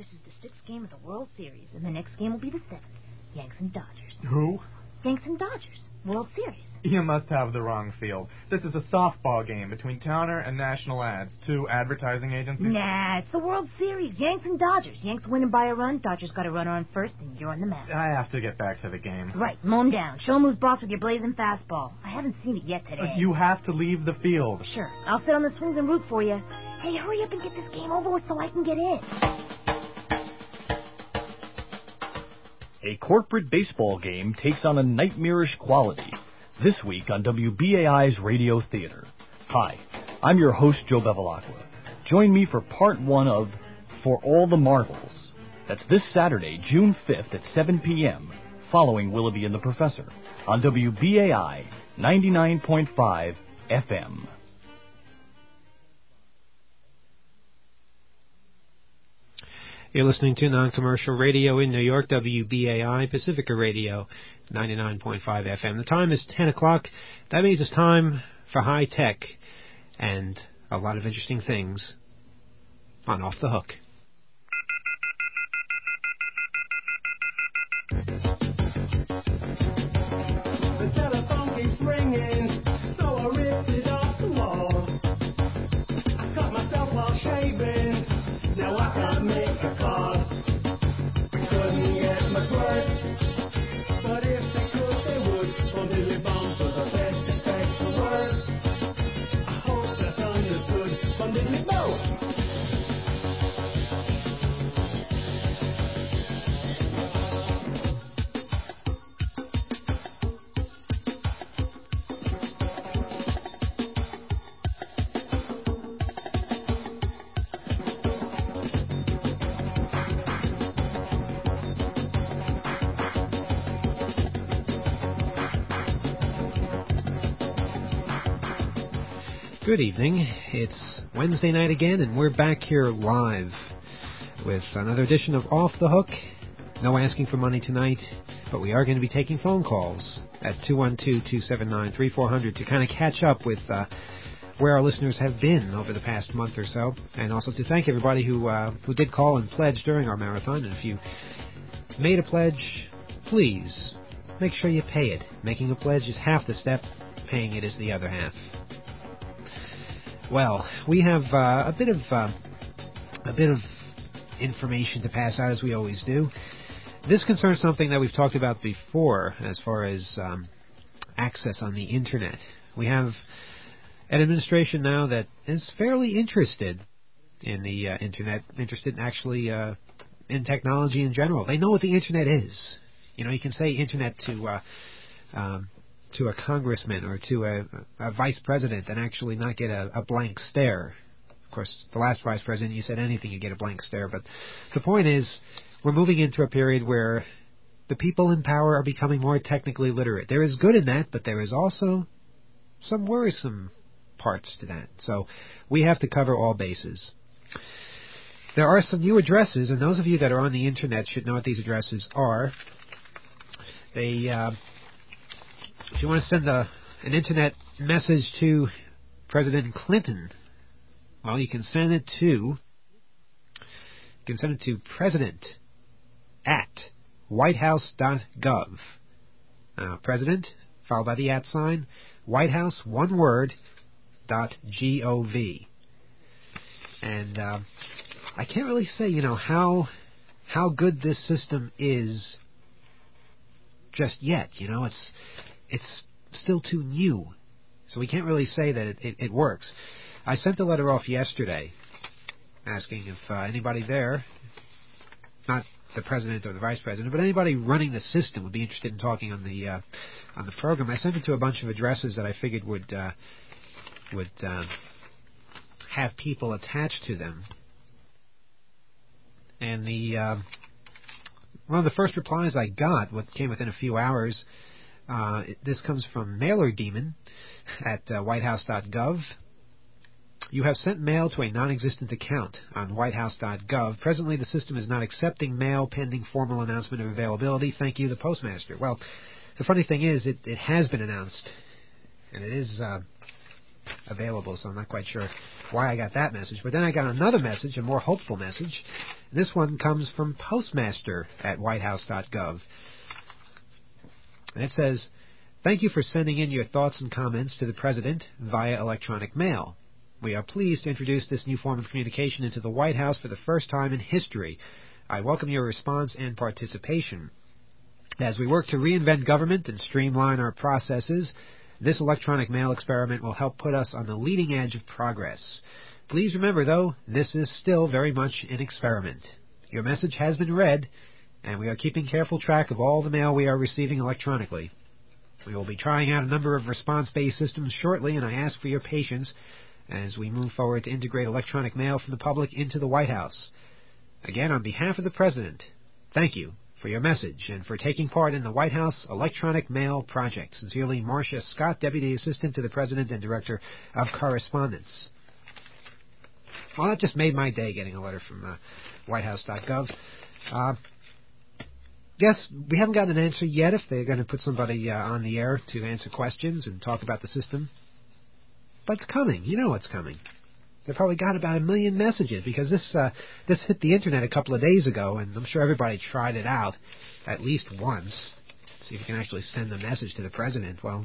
This is the 6th game of the World Series, and the next game will be the 7th. Yanks and Dodgers. Who? Yanks and Dodgers. World Series. You must have the wrong field. This is a softball game between Towner and National Ads, 2 advertising agencies. Nah, it's the World Series. Yanks and Dodgers. Yanks winning by a run. Dodgers got a runner on first, and you're on the mound. I have to get back to the game. Right, mow him down. Show him who's boss with your blazing fastball. I haven't seen it yet today. You have to leave the field. Sure, I'll sit on the swings and root for you. Hey, hurry up and get this game over with so I can get in. A corporate baseball game takes on a nightmarish quality. This week on WBAI's Radio Theater. Hi, I'm your host, Joe Bevilacqua. Join me for part 1 of For All the Marbles. That's this Saturday, June 5th at 7 p.m., following Willoughby and the Professor, on WBAI 99.5 FM. You're listening to Non-Commercial Radio in New York, WBAI, Pacifica Radio, 99.5 FM. The time is 10 o'clock. That means it's time for high tech and a lot of interesting things on Off the Hook. The telephone keeps ringing, so I ripped it off the wall. I cut myself while shaving, now I can't make a call. Couldn't get much worse, but if they could, they would. From Billy Bones to the best effects the worst. I hope that's understood. From Billy Bones. Good evening. It's Wednesday night again, and we're back here live with another edition of Off the Hook. No asking for money tonight, but we are going to be taking phone calls at 212-279-3400 to kind of catch up with where our listeners have been over the past month or so, and also to thank everybody who did call and pledge during our marathon. And if you made a pledge, please make sure you pay it. Making a pledge is half the step. Paying it is the other half. Well, we have a bit of information to pass out, as we always do. This concerns something that we've talked about before, as far as access on the Internet. We have an administration now that is fairly interested in the Internet, interested actually in technology in general. They know what the Internet is. You know, you can say Internet to a congressman or to a vice president and actually not get a blank stare. Of course, the last vice president, you said anything, you get a blank stare. But the point is, we're moving into a period where the people in power are becoming more technically literate. There is good in that, but there is also some worrisome parts to that. So we have to cover all bases. There are some new addresses, and those of you that are on the Internet should know what these addresses are. If you want to send an Internet message to President Clinton, well, you can send it to president@whitehouse.gov. President, followed by the @ Whitehouse, one word, .gov. And I can't really say, how good this system is just yet. It's still too new, so we can't really say that it works. I sent a letter off yesterday asking if anybody there, not the president or the vice president, but anybody running the system would be interested in talking on the program. I sent it to a bunch of addresses that I figured would have people attached to them. And one of the first replies I got, what came within a few hours, this comes from Mailer Demon at whitehouse.gov. You have sent mail to a non-existent account on whitehouse.gov. Presently, the system is not accepting mail pending formal announcement of availability. Thank you, the postmaster. Well, the funny thing is, it has been announced, and it is available, so I'm not quite sure why I got that message. But then I got another message, a more hopeful message. This one comes from Postmaster at whitehouse.gov. And it says, "Thank you for sending in your thoughts and comments to the President via electronic mail. We are pleased to introduce this new form of communication into the White House for the first time in history. I welcome your response and participation. As we work to reinvent government and streamline our processes, this electronic mail experiment will help put us on the leading edge of progress. Please remember, though, this is still very much an experiment. Your message has been read, and we are keeping careful track of all the mail we are receiving electronically. We will be trying out a number of response-based systems shortly, and I ask for your patience as we move forward to integrate electronic mail from the public into the White House. Again, on behalf of the President, thank you for your message and for taking part in the White House Electronic Mail Project. Sincerely, Marcia Scott, Deputy Assistant to the President and Director of Correspondence." Well, that just made my day, getting a letter from whitehouse.gov. Yes, we haven't gotten an answer yet if they're going to put somebody on the air to answer questions and talk about the system. But it's coming. You know it's coming. They probably got about 1 million messages because this hit the Internet a couple of days ago, and I'm sure everybody tried it out at least once. See if you can actually send a message to the President. Well,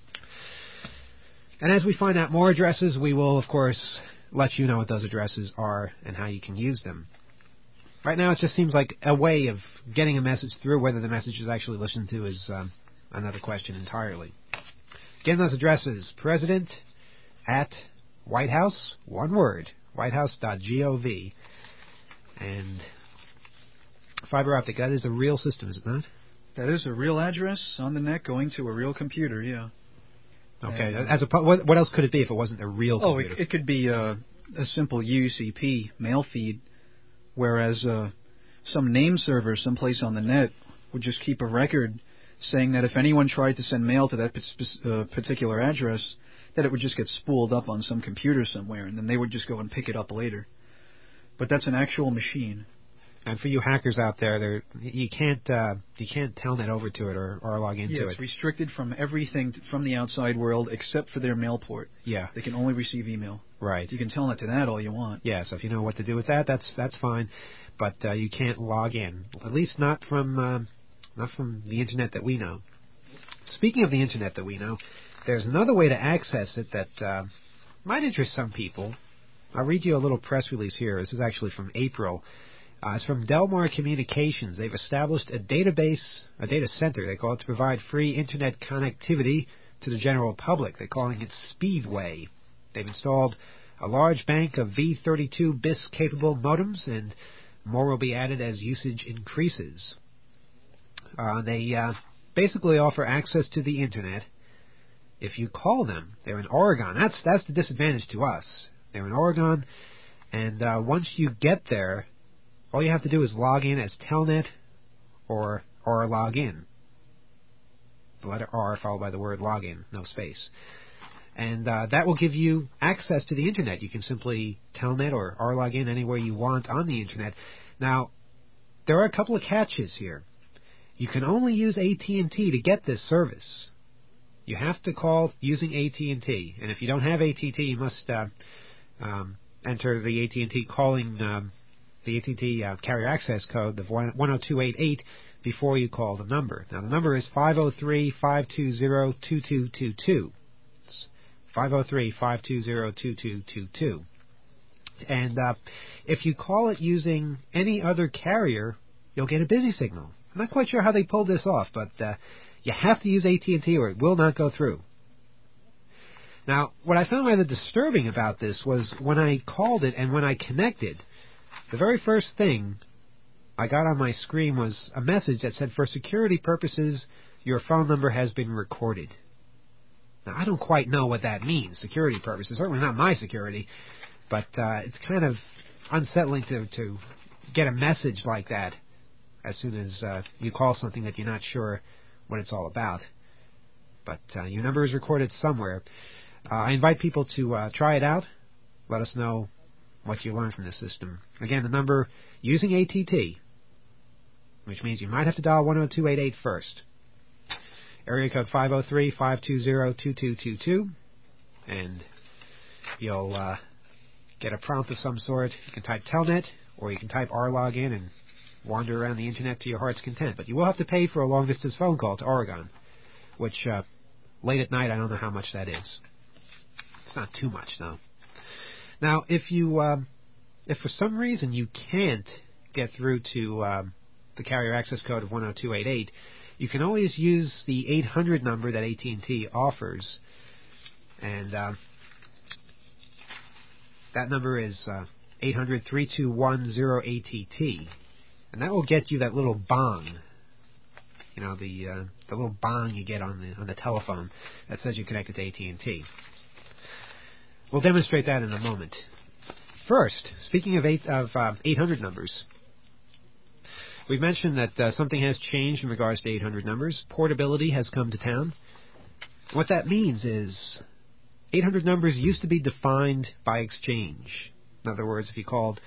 and as we find out more addresses, we will, of course, let you know what those addresses are and how you can use them. Right now, it just seems like a way of getting a message through. Whether the message is actually listened to is another question entirely. Again, those addresses: President at White House, one word, whitehouse.gov. And fiber optic, that is a real system, is it not? That is a real address on the net going to a real computer, yeah. Okay, what else could it be if it wasn't a real computer? It could be a simple UCP mail feed, whereas some name server someplace on the net would just keep a record saying that if anyone tried to send mail to that particular address, that it would just get spooled up on some computer somewhere, and then they would just go and pick it up later. But that's an actual machine. And for you hackers out there, you can't telnet over to it or log into it. Yeah, it's restricted from everything from the outside world except for their mail port. Yeah, they can only receive email. Right. You can telnet to that all you want. Yeah, so if you know what to do with that, that's fine. But you can't log in, at least not from the Internet that we know. Speaking of the Internet that we know, there's another way to access it that might interest some people. I'll read you a little press release here. This is actually from April. It's from Delmar Communications. They've established a data center, they call it, to provide free Internet connectivity to the general public. They're calling it Speedway. They've installed a large bank of V32 BIS-capable modems, and more will be added as usage increases. They basically offer access to the Internet. If you call them, they're in Oregon. That's the disadvantage to us. They're in Oregon, and once you get there, all you have to do is log in as Telnet or log in. The letter R followed by the word login, no space. And that will give you access to the Internet. You can simply Telnet or log in anywhere you want on the Internet. Now, there are a couple of catches here. You can only use AT&T to get this service. You have to call using AT&T. And if you don't have AT&T, you must enter the AT&T calling the AT&T carrier access code, the 10288, before you call the number. Now, the number is 503-520-2222. It's 503-520-2222. And if you call it using any other carrier, you'll get a busy signal. I'm not quite sure how they pulled this off, but you have to use AT&T or it will not go through. Now, what I found rather disturbing about this was when I called it and when I connected, the very first thing I got on my screen was a message that said, "For security purposes, your phone number has been recorded." Now, I don't quite know what that means, security purposes. Certainly not my security, but it's kind of unsettling to get a message like that as soon as you call something that you're not sure what it's all about. But your number is recorded somewhere. I invite people to try it out. Let us know what you learn from this system. Again, the number using ATT, which means you might have to dial 10288 first. Area code 503-520-2222. And You'll get a prompt of some sort. You can type Telnet, or you can type RLOG in and wander around the Internet to your heart's content. But you will have to pay for a long-distance phone call to Oregon, which late at night, I don't know how much that is. It's not too much, though. Now, if for some reason you can't get through to the carrier access code of 10288, you can always use the 800 number that AT&T offers, and that number is 800-321-0ATT, and that will get you that little bong. You know, the little bong you get on the telephone that says you're connected to AT&T. We'll demonstrate that in a moment. First, speaking of 800 numbers, we've mentioned that something has changed in regards to 800 numbers. Portability has come to town. What that means is 800 numbers used to be defined by exchange. In other words, if you called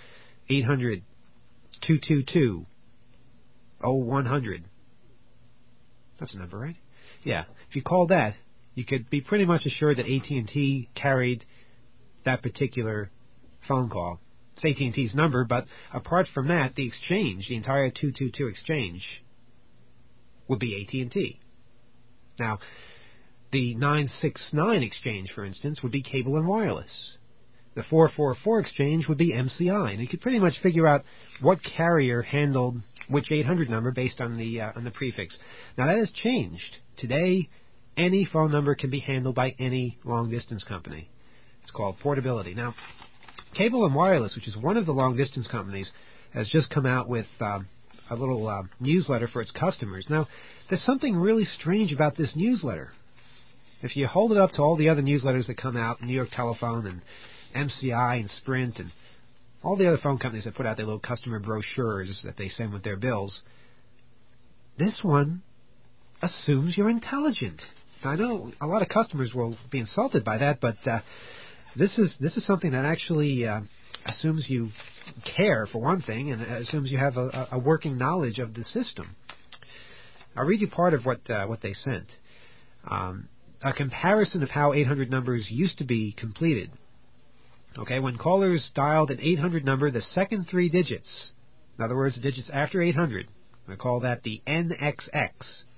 800-222-0100, that's a number, right? Yeah. If you called that, you could be pretty much assured that AT&T carried that particular phone call. It's AT&T's number, but apart from that, the exchange, the entire 222 exchange, would be AT&T. Now, the 969 exchange, for instance, would be Cable and Wireless. The 444 exchange would be MCI, and you could pretty much figure out what carrier handled which 800 number based on the prefix. Now, that has changed. Today, any phone number can be handled by any long-distance company. It's called portability. Now, Cable and Wireless, which is one of the long-distance companies, has just come out with a little newsletter for its customers. Now, there's something really strange about this newsletter. If you hold it up to all the other newsletters that come out, New York Telephone and MCI and Sprint and all the other phone companies that put out their little customer brochures that they send with their bills, this one assumes you're intelligent. Now, I know a lot of customers will be insulted by that, but this is something that actually assumes you care, for one thing, and assumes you have a working knowledge of the system. I'll read you part of what they sent. A comparison of how 800 numbers used to be completed. Okay, when callers dialed an 800 number, the second three digits, in other words, the digits after 800, we call that the NXX,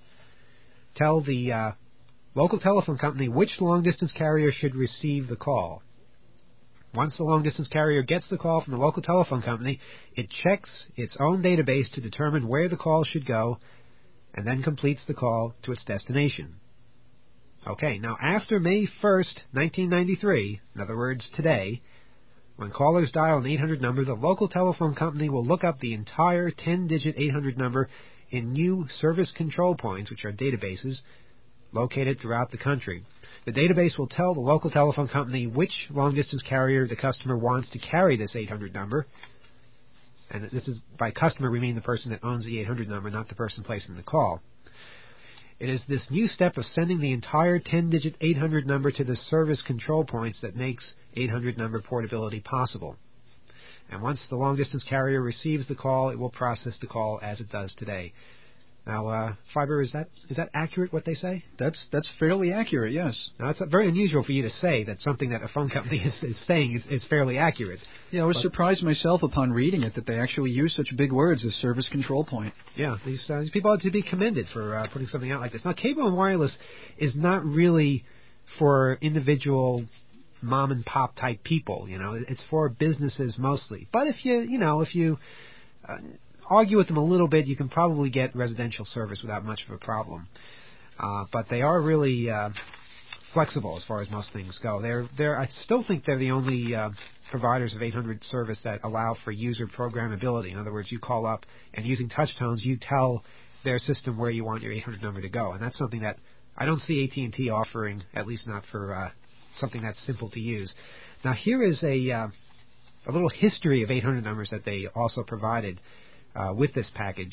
tell the local telephone company which long-distance carrier should receive the call. Once the long-distance carrier gets the call from the local telephone company, it checks its own database to determine where the call should go, and then completes the call to its destination. Okay, now after May 1st, 1993, in other words, today, when callers dial an 800 number, the local telephone company will look up the entire 10-digit 800 number in new service control points, which are databases, located throughout the country. The database will tell the local telephone company which long-distance carrier the customer wants to carry this 800 number. And this is, by customer, we mean the person that owns the 800 number, not the person placing the call. It is this new step of sending the entire 10-digit 800 number to the service control points that makes 800 number portability possible. And once the long-distance carrier receives the call, it will process the call as it does today. Now, Fiber, is that accurate, what they say? That's fairly accurate, yes. Now, it's very unusual for you to say that something that a phone company is saying is fairly accurate. Yeah, I was surprised myself upon reading it that they actually use such big words as service control point. Yeah, these people ought to be commended for putting something out like this. Now, Cable and Wireless is not really for individual mom and pop type people. You know, it's for businesses mostly. But if you argue with them a little bit, you can probably get residential service without much of a problem. But they are really flexible as far as most things go. I still think they're the only providers of 800 service that allow for user programmability. In other words, you call up and using touch tones, you tell their system where you want your 800 number to go. And that's something that I don't see AT&T offering, at least not for something that's simple to use. Now, here is a little history of 800 numbers that they also provided with this package.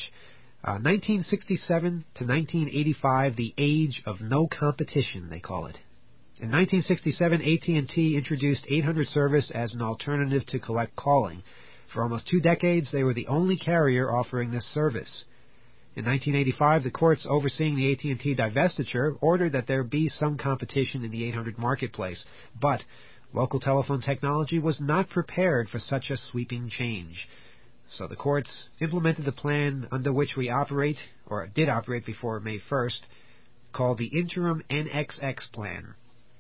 1967 to 1985, the age of no competition, they call it. In 1967, AT&T introduced 800 service as an alternative to collect calling. For almost 2 decades, they were the only carrier offering this service. In 1985, the courts overseeing the AT&T divestiture ordered that there be some competition in the 800 marketplace. But Local telephone technology was not prepared for such a sweeping change. So the courts implemented the plan under which we operate, or did operate before May 1st, called the Interim NXX Plan.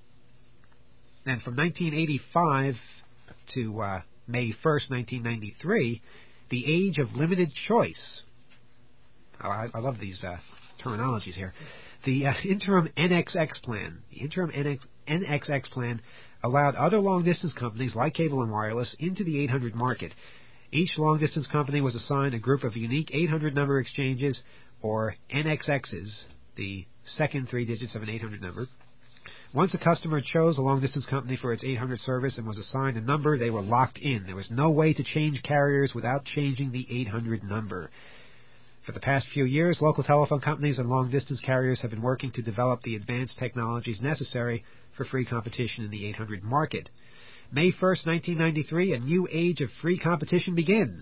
And from 1985 to May 1st, 1993, the age of limited choice. Oh, I love these terminologies here. The Interim NXX Plan. The Interim NXX Plan allowed other long-distance companies like Cable and Wireless into the 800 market. Each long-distance company was assigned a group of unique 800-number exchanges, or NXXs, the second three digits of an 800 number. Once a customer chose a long-distance company for its 800 service and was assigned a number, they were locked in. There was no way to change carriers without changing the 800 number. For the past few years, local telephone companies and long-distance carriers have been working to develop the advanced technologies necessary for free competition in the 800 market. May 1st, 1993, a new age of free competition begins.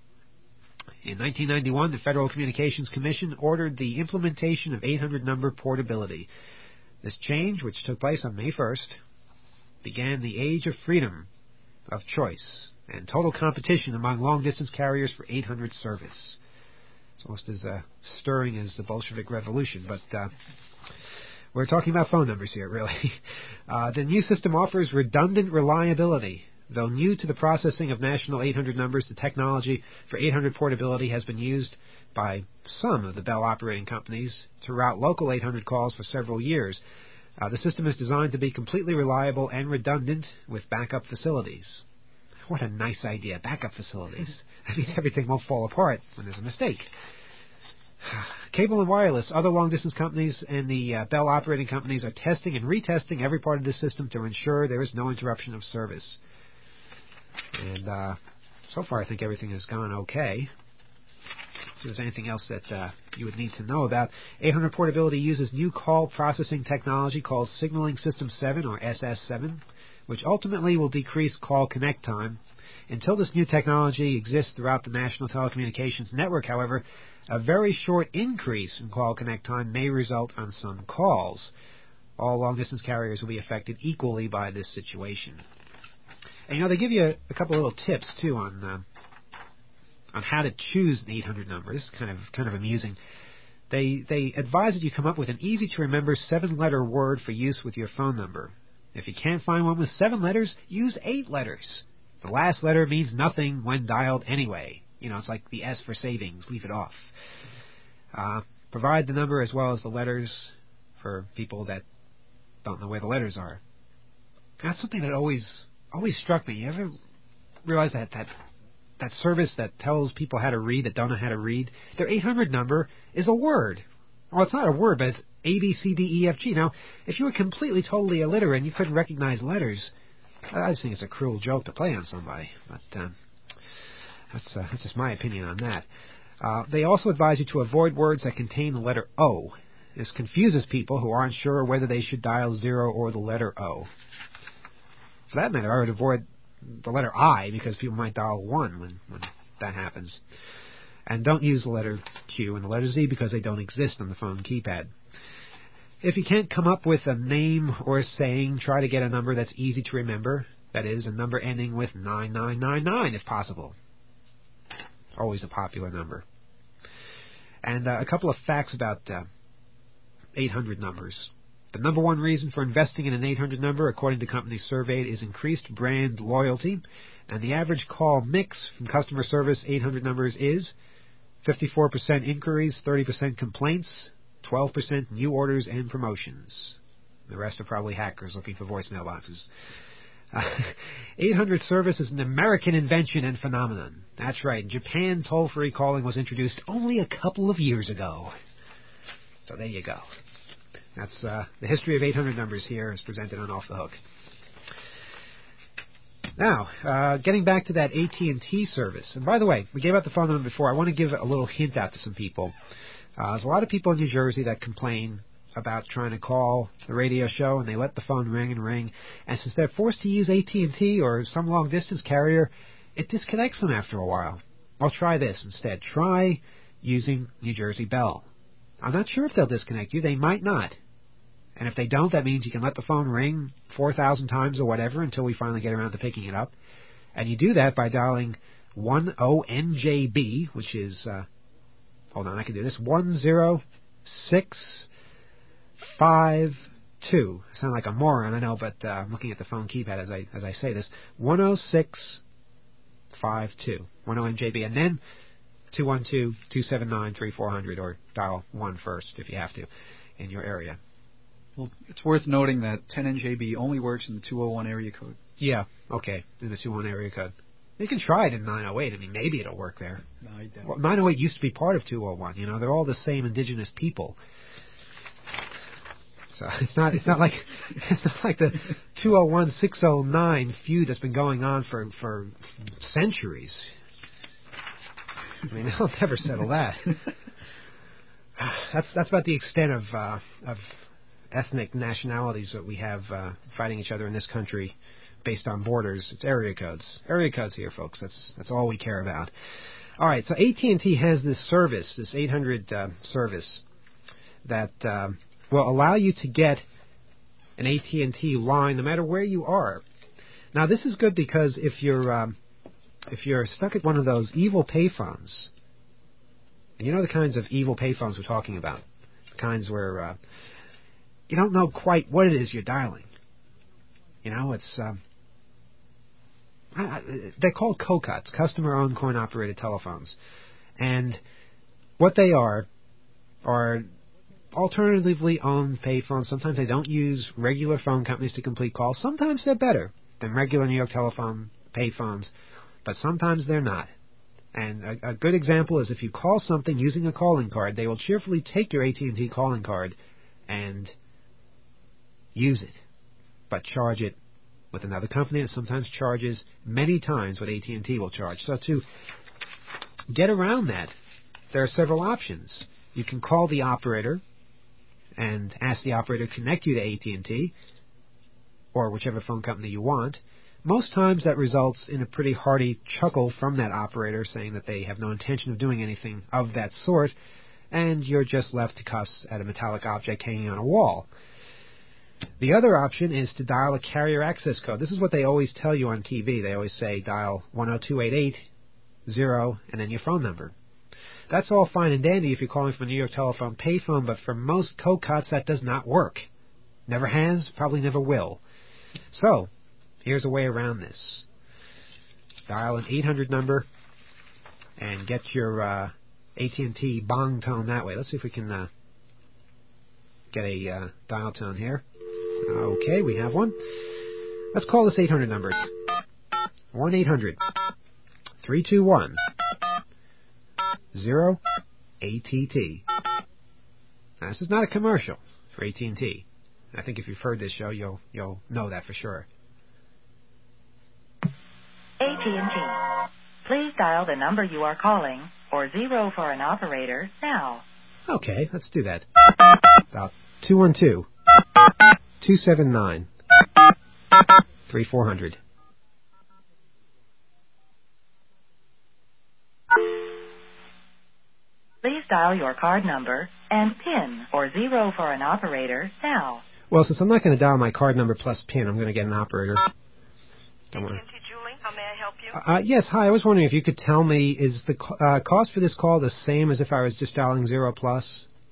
In 1991, the Federal Communications Commission ordered the implementation of 800-number portability. This change, which took place on May 1st, began the age of freedom, of choice, and total competition among long-distance carriers for 800 service. It's almost as stirring as the Bolshevik Revolution, but we're talking about phone numbers here, really. The new system offers redundant reliability. Though new to the processing of national 800 numbers, the technology for 800 portability has been used by some of the Bell operating companies to route local 800 calls for several years. The system is designed to be completely reliable and redundant with backup facilities. What a nice idea, backup facilities. That means everything won't fall apart when there's a mistake. Cable and Wireless, other long-distance companies, and the Bell operating companies are testing and retesting every part of the system to ensure there is no interruption of service. And so far I think everything has gone okay. So if there's anything else that you would need to know about, 800 portability uses new call processing technology called Signaling System 7, or SS7, which ultimately will decrease call connect time. Until this new technology exists throughout the National Telecommunications Network, however, a very short increase in call connect time may result on some calls. All long-distance carriers will be affected equally by this situation. And, they give you a couple of little tips, too, on how to choose the 800 numbers. Kind of amusing. They advise that you come up with an easy-to-remember 7-letter word for use with your phone number. If you can't find one with 7 letters, use 8 letters. The last letter means nothing when dialed anyway. It's like the S for savings. Leave it off. Provide the number as well as the letters for people that don't know where the letters are. That's something that always struck me. You ever realize that service that tells people how to read that don't know how to read, their 800 number is a word. Well, it's not a word, but it's A, B, C, D, E, F, G. Now, if you were completely, totally illiterate and you couldn't recognize letters, I just think it's a cruel joke to play on somebody. But that's just my opinion on that. They also advise you to avoid words that contain the letter O. This confuses people who aren't sure whether they should dial 0 or the letter O. For that matter, I would avoid the letter I, because people might dial 1 when that happens. And don't use the letter Q and the letter Z because they don't exist on the phone keypad. If you can't come up with a name or a saying, try to get a number that's easy to remember. That is, a number ending with 9999 if possible. Always a popular number. And a couple of facts about 800 numbers. The number one reason for investing in an 800 number, according to companies surveyed, is increased brand loyalty. And the average call mix from customer service 800 numbers is 54% inquiries, 30% complaints, 12% new orders and promotions. The rest are probably hackers looking for voicemail boxes. 800 service is an American invention and phenomenon. That's right. In Japan, toll-free calling was introduced only a couple of years ago. So there you go. That's the history of 800 numbers here is presented on Off the Hook. Now, getting back to that AT&T service. And by the way, we gave out the phone number before. I want to give a little hint out to some people. There's a lot of people in New Jersey that complain about trying to call the radio show, and they let the phone ring and ring. And since they're forced to use AT&T or some long-distance carrier, it disconnects them after a while. Well, try this instead. Try using New Jersey Bell. I'm not sure if they'll disconnect you. They might not. And if they don't, that means you can let the phone ring 4,000 times or whatever until we finally get around to picking it up. And you do that by dialing 10NJB, which is, hold on, I can do this, 10652. I sound like a moron, I know, but I'm looking at the phone keypad as I say this. 10652, 10NJB, and then 212-279-3400, or dial 1 first if you have to in your area. Well, it's worth noting that 10NJB only works in the 201 area code. Yeah, okay, in the 201 area code. You can try it in 908. I mean, maybe it'll work there. No, I doubt. Well, 908 used to be part of 201. You know, they're all the same indigenous people. So it's not like the 201-609 feud that's been going on for centuries. I mean, they'll never settle that. That's about the extent of ethnic nationalities that we have fighting each other in this country based on borders. It's area codes. Area codes here, folks. That's all we care about. All right, so AT&T has this service, this 800 service, that will allow you to get an AT&T line no matter where you are. Now, this is good because if you're stuck at one of those evil payphones, and you know the kinds of evil payphones we're talking about, the kinds where you don't know quite what it is you're dialing. You know, it's they're called COCOTs, customer-owned coin-operated telephones, and what they are alternatively owned payphones. Sometimes they don't use regular phone companies to complete calls. Sometimes they're better than regular New York Telephone payphones, but sometimes they're not. And a good example is if you call something using a calling card, they will cheerfully take your AT&T calling card and use it, but charge it with another company that sometimes charges many times what AT&T will charge. So to get around that, there are several options. You can call the operator and ask the operator to connect you to AT&T or whichever phone company you want. Most times that results in a pretty hearty chuckle from that operator saying that they have no intention of doing anything of that sort, and you're just left to cuss at a metallic object hanging on a wall. The other option is to dial a carrier access code. This is what they always tell you on TV. They always say dial 10288-0 and then your phone number. That's all fine and dandy if you're calling from a New York Telephone payphone, but for most COCOTs that does not work. Never has, probably never will. So, here's a way around this. Dial an 800 number and get your AT&T bong tone that way. Let's see if we can get a dial tone here. Okay, we have one. Let's call this 800 number. 1-800-321-0ATT. Now, this is not a commercial for AT&T. I think if you've heard this show, you'll know that for sure. AT&T. Please dial the number you are calling, or 0 for an operator, now. Okay, let's do that. About 212-279-3400. Please dial your card number and PIN, or 0 for an operator, now. Well, since I'm not going to dial my card number plus PIN, I'm going to get an operator. AT&T Julie, how may I help you? Yes, hi. I was wondering if you could tell me, is the cost for this call the same as if I was just dialing 0 plus?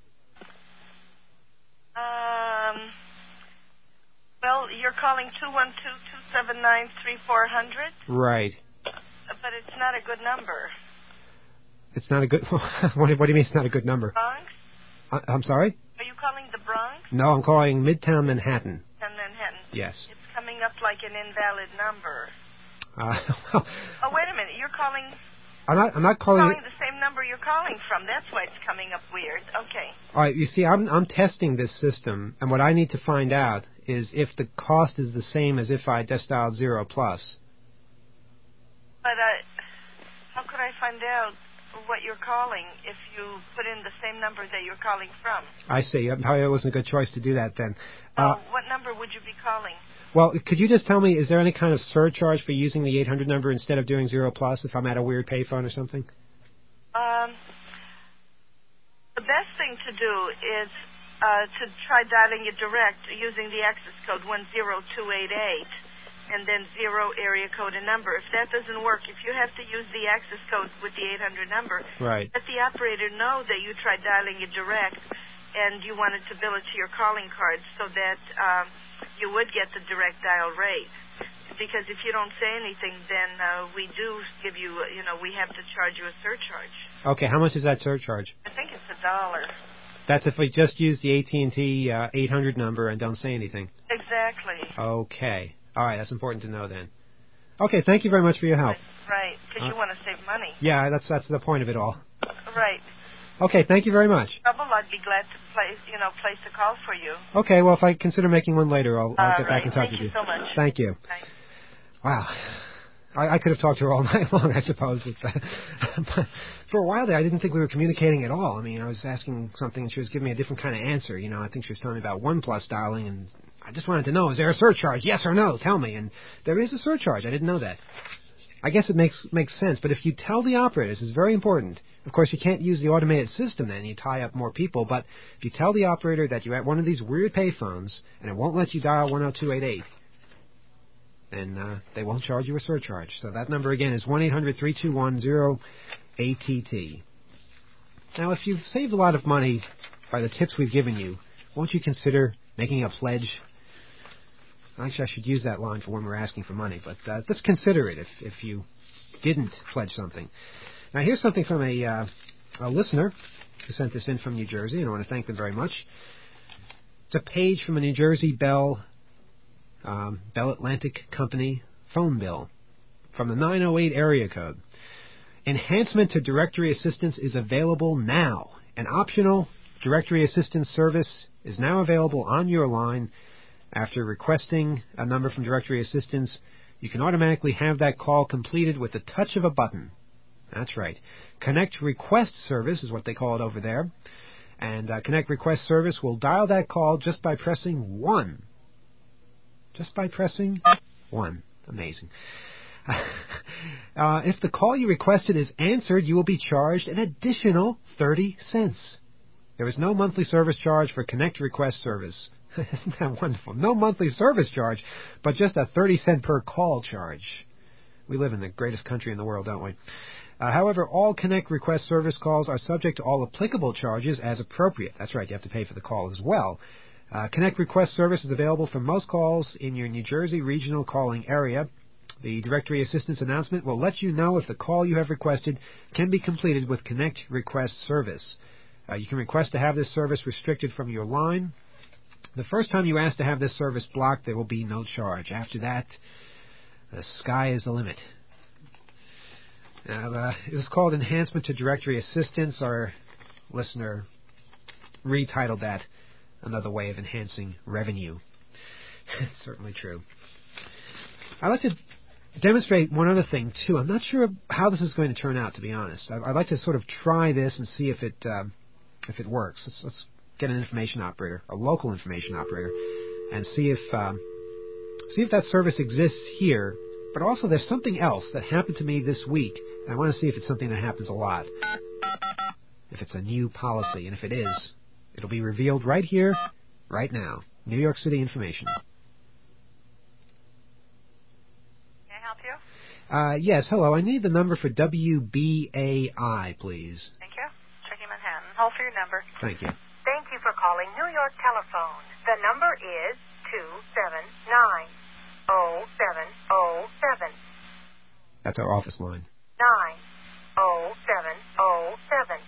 Well, you're calling 212-279-3400? Right. But it's not a good number. It's not a good... What do you mean it's not a good number? Bronx? I'm sorry? Are you calling the Bronx? No, I'm calling Midtown Manhattan. Manhattan? Yes. It's coming up like an invalid number. Well, Oh, wait a minute. You're calling... I'm not calling... the same number you're calling from. That's why it's coming up weird. Okay. All right, you see, I'm testing this system, and what I need to find out is if the cost is the same as if I just dialed 0 plus. But how could I find out what you're calling if you put in the same number that you're calling from? I see. Probably it wasn't a good choice to do that then. What number would you be calling? Well, could you just tell me, is there any kind of surcharge for using the 800 number instead of doing 0 plus if I'm at a weird payphone or something? The best thing to do is to try dialing it direct using the access code 10288 and then 0 area code and number. If that doesn't work, if you have to use the access code with the 800 number, Right. let the operator know that you tried dialing it direct and you wanted to bill it to your calling card so that you would get the direct dial rate. Because if you don't say anything, then we do give you, we have to charge you a surcharge. Okay, how much is that surcharge? I think it's $1. That's if we just use the AT&T 800 number and don't say anything. Exactly. Okay. All right, that's important to know then. Okay, thank you very much for your help. Right, because you want to save money. Yeah, that's the point of it all. Right. Okay, thank you very much. Trouble, I'd be glad to place a call for you. Okay, well, if I consider making one later, I'll get back in touch with you. Thank you so much. Thank you. Bye. Wow. I could have talked to her all night long, I suppose. But for a while there, I didn't think we were communicating at all. I mean, I was asking something, and she was giving me a different kind of answer. I think she was telling me about OnePlus dialing, and I just wanted to know, is there a surcharge? Yes or no? Tell me. And there is a surcharge. I didn't know that. I guess it makes sense. But if you tell the operator, this is very important. Of course, you can't use the automated system then. You tie up more people. But if you tell the operator that you're at one of these weird payphones, and it won't let you dial 10288, then they won't charge you a surcharge. So that number again is 1-800-321-0ATT. Now, if you've saved a lot of money by the tips we've given you, won't you consider making a pledge? Actually, I should use that line for when we're asking for money, but let's consider it if you didn't pledge something. Now, here's something from a listener who sent this in from New Jersey, and I want to thank them very much. It's a page from a New Jersey Bell Atlantic Company phone bill from the 908 area code. Enhancement to directory assistance is available now. An optional directory assistance service is now available on your line. After requesting a number from directory assistance, you can automatically have that call completed with the touch of a button. That's right. Connect Request Service is what they call it over there. And Connect Request Service will dial that call just by pressing 1. Just by pressing 1. Amazing. If the call you requested is answered, you will be charged an additional 30 cents. There is no monthly service charge for Connect Request Service. Isn't that wonderful? No monthly service charge, but just a 30-cent per call charge. We live in the greatest country in the world, don't we? However, all Connect Request Service calls are subject to all applicable charges as appropriate. That's right, you have to pay for the call as well. Connect Request Service is available for most calls in your New Jersey regional calling area. The directory assistance announcement will let you know if the call you have requested can be completed with Connect Request Service. You can request to have this service restricted from your line. The first time you ask to have this service blocked, there will be no charge. After that, the sky is the limit. Now, it was called Enhancement to Directory Assistance. Our listener retitled that Another Way of Enhancing Revenue. It's certainly true. I'd like to demonstrate one other thing, too. I'm not sure how this is going to turn out, to be honest. I'd like to sort of try this and see if it works. Let's get an information operator, a local information operator, and see if that service exists here. But also, there's something else that happened to me this week, and I want to see if it's something that happens a lot. If it's a new policy, and if it is, it'll be revealed right here, right now. New York City information. Can I help you? Yes, hello. I need the number for WBAI, please. Thank you. Checking Manhattan. Hold for your number. Thank you. Thank you for calling New York Telephone. The number is 279-0707. That's our office line. 90707.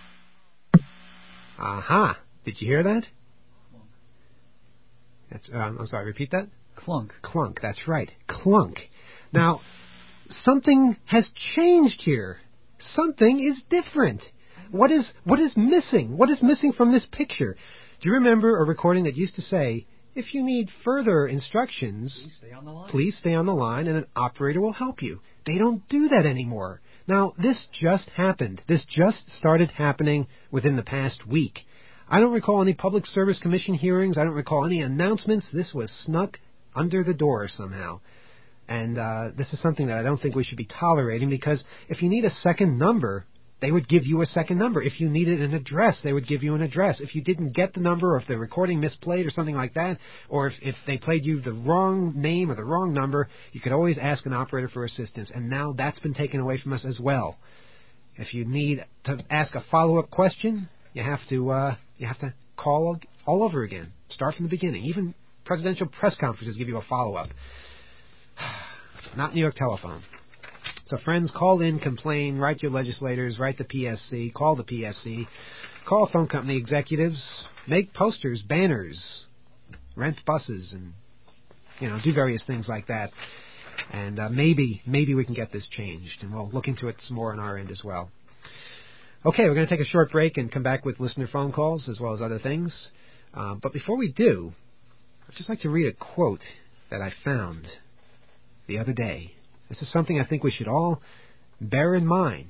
Aha. Did you hear that? That's, I'm sorry, repeat that? Clunk. Clunk, that's right. Clunk. Now, something has changed here. Something is different. What is missing? What is missing from this picture? Do you remember a recording that used to say, if you need further instructions, please stay on the line and an operator will help you. They don't do that anymore. Now, this just happened. This just started happening within the past week. I don't recall any Public Service Commission hearings. I don't recall any announcements. This was snuck under the door somehow. And this is something that I don't think we should be tolerating, because if you need a second number, they would give you a second number. If you needed an address, they would give you an address. If you didn't get the number, or if the recording misplayed or something like that, or if they played you the wrong name or the wrong number, you could always ask an operator for assistance. And now that's been taken away from us as well. If you need to ask a follow-up question, you have to call all over again. Start from the beginning. Even presidential press conferences give you a follow-up. Not New York Telephone. So friends, call in, complain, write your legislators, write the PSC, call the PSC, call phone company executives, make posters, banners, rent buses, and do various things like that. And maybe we can get this changed, and we'll look into it some more on our end as well. Okay, we're going to take a short break and come back with listener phone calls as well as other things. But before we do, I'd just like to read a quote that I found the other day. This is something I think we should all bear in mind.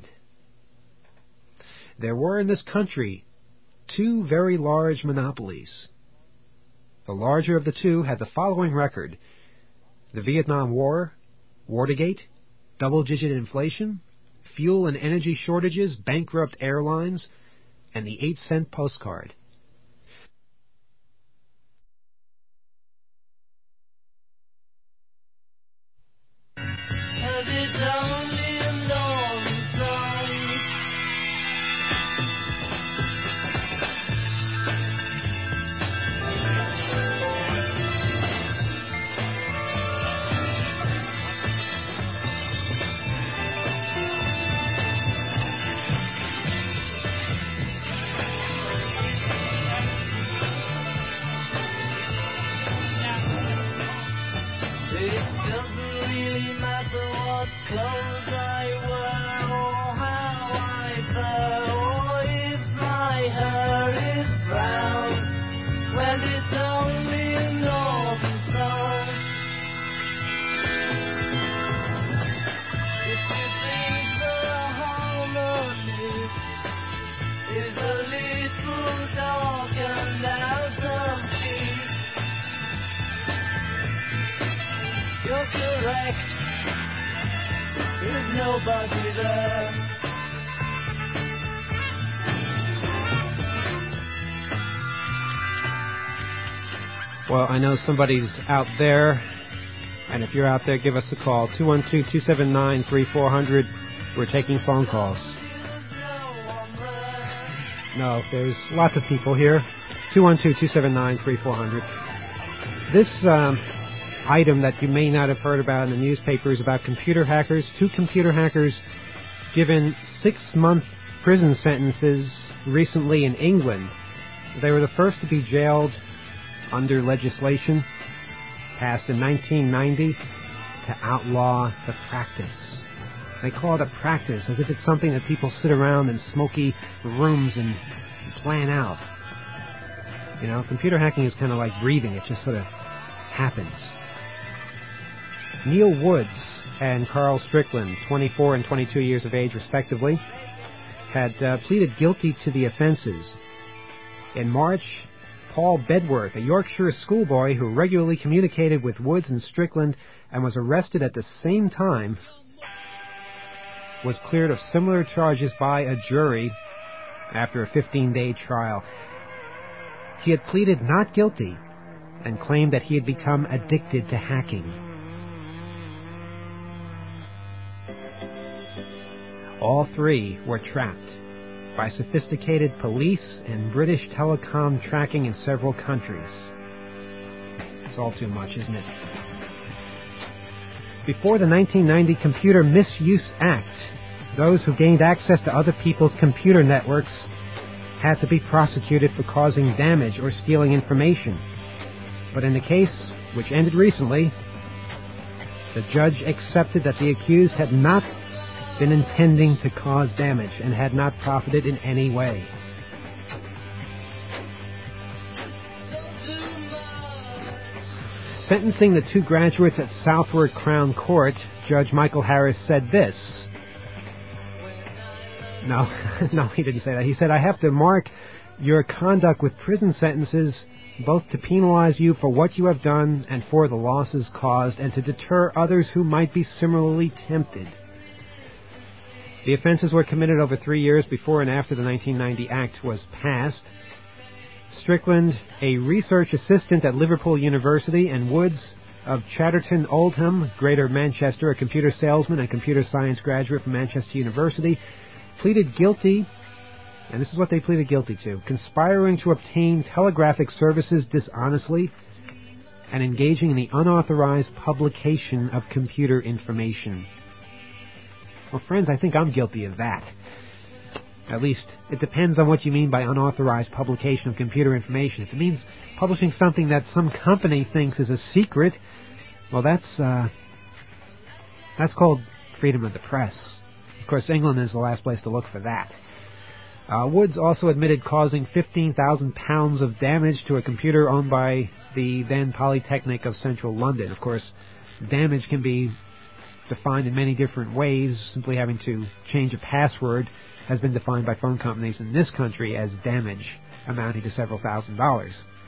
There were in this country 2 very large monopolies. The larger of the 2 had the following record: the Vietnam War, Watergate, double-digit inflation, fuel and energy shortages, bankrupt airlines, and the 8-cent postcard. Well, I know somebody's out there, and if you're out there, give us a call, 212-279-3400. We're taking phone calls. No, there's lots of people here. 212-279-3400. This item that you may not have heard about in the newspaper is about computer hackers. 2 computer hackers given 6-month prison sentences recently in England. They were the first to be jailed under legislation passed in 1990 to outlaw the practice. They call it a practice as if it's something that people sit around in smoky rooms and plan out. Computer hacking is kind of like breathing. It just sort of happens. Neil Woods and Carl Strickland, 24 and 22 years of age respectively, had pleaded guilty to the offenses. In March, Paul Bedworth, a Yorkshire schoolboy who regularly communicated with Woods and Strickland and was arrested at the same time, was cleared of similar charges by a jury after a 15-day trial. He had pleaded not guilty and claimed that he had become addicted to hacking. All 3 were trapped by sophisticated police and British telecom tracking in several countries. It's all too much, isn't it? Before the 1990 Computer Misuse Act, those who gained access to other people's computer networks had to be prosecuted for causing damage or stealing information. But in the case, which ended recently, the judge accepted that the accused had not been intending to cause damage and had not profited in any way. Sentencing the 2 graduates at Southwark Crown Court, Judge Michael Harris said this. No, he didn't say that. He said, "I have to mark your conduct with prison sentences both to penalize you for what you have done and for the losses caused, and to deter others who might be similarly tempted." The offenses were committed over 3 years before and after the 1990 Act was passed. Strickland, a research assistant at Liverpool University, and Woods of Chatterton Oldham, Greater Manchester, a computer salesman and computer science graduate from Manchester University, pleaded guilty, and this is what they pleaded guilty to: conspiring to obtain telegraphic services dishonestly and engaging in the unauthorized publication of computer information. Well, friends, I think I'm guilty of that. At least, it depends on what you mean by unauthorized publication of computer information. If it means publishing something that some company thinks is a secret, well, that's called freedom of the press. Of course, England is the last place to look for that. Woods also admitted causing £15,000 of damage to a computer owned by the then Polytechnic of Central London. Of course, damage can be defined in many different ways. Simply having to change a password has been defined by phone companies in this country as damage amounting to several $1,000s.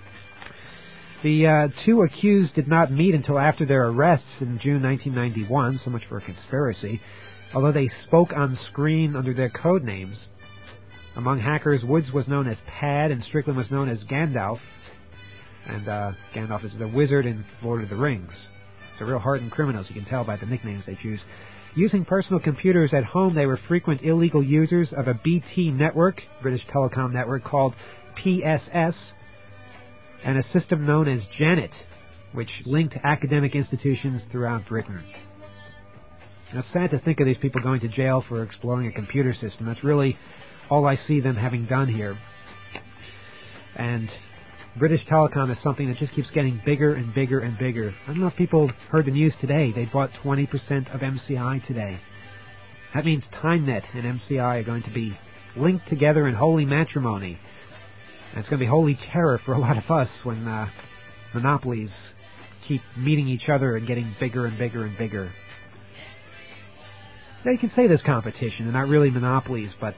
The two accused did not meet until after their arrests in June 1991, so much for a conspiracy, although they spoke on screen under their code names. Among hackers, Woods was known as Pad and Strickland was known as Gandalf, and Gandalf is the wizard in Lord of the Rings. They're real hardened criminals, you can tell by the nicknames they choose. Using personal computers at home, they were frequent illegal users of a BT network, British Telecom network, called PSS, and a system known as Janet, which linked academic institutions throughout Britain. Now, it's sad to think of these people going to jail for exploring a computer system. That's really all I see them having done here. And British Telecom is something that just keeps getting bigger and bigger and bigger. I don't know if people heard the news today. They bought 20% of MCI today. That means TimeNet and MCI are going to be linked together in holy matrimony. And it's going to be holy terror for a lot of us when monopolies keep meeting each other and getting bigger and bigger and bigger. Now, you can say there's competition. They're not really monopolies, but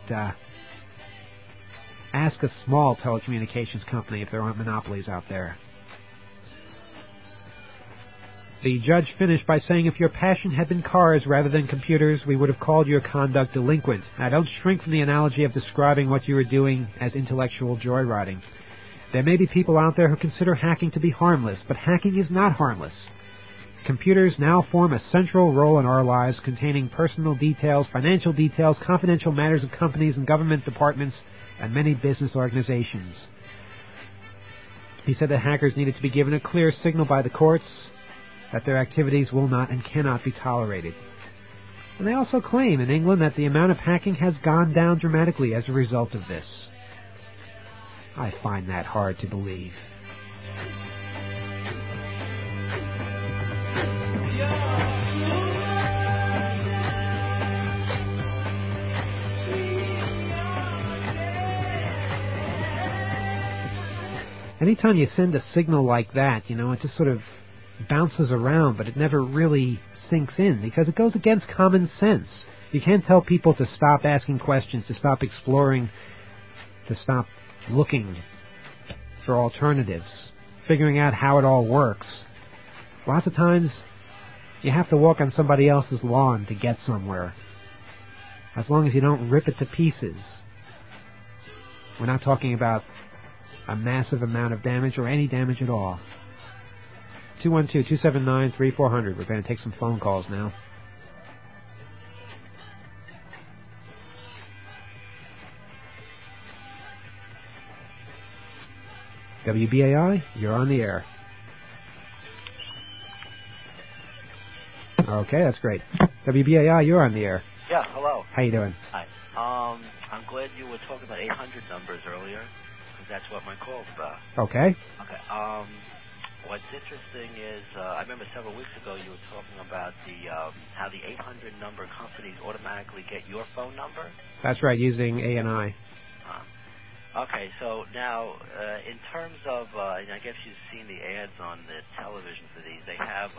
ask a small telecommunications company if there aren't monopolies out there. The judge finished by saying, if your passion had been cars rather than computers, we would have called your conduct delinquent. Now, don't shrink from the analogy of describing what you were doing as intellectual joyriding. There may be people out there who consider hacking to be harmless, but hacking is not harmless. Computers now form a central role in our lives, containing personal details, financial details, confidential matters of companies and government departments, and many business organizations. He said that hackers needed to be given a clear signal by the courts that their activities will not and cannot be tolerated. And they also claim in England that the amount of hacking has gone down dramatically as a result of this. I find that hard to believe. Anytime you send a signal like that, it just sort of bounces around, but it never really sinks in because it goes against common sense. You can't tell people to stop asking questions, to stop exploring, to stop looking for alternatives, figuring out how it all works. Lots of times, you have to walk on somebody else's lawn to get somewhere, as long as you don't rip it to pieces. We're not talking about a massive amount of damage or any damage at all. 212-279-3400. We're going to take some phone calls now. WBAI, you're on the air. Okay, that's great. WBAI, you're on the air. Yeah, hello. How you doing? Hi. I'm glad you were talking about 800 numbers earlier, because that's what my call's about. Okay. Okay. What's interesting is, I remember several weeks ago you were talking about how the 800 number companies automatically get your phone number. That's right, using ANI. Okay, so now in terms of, and I guess you've seen the ads on the television for these. They have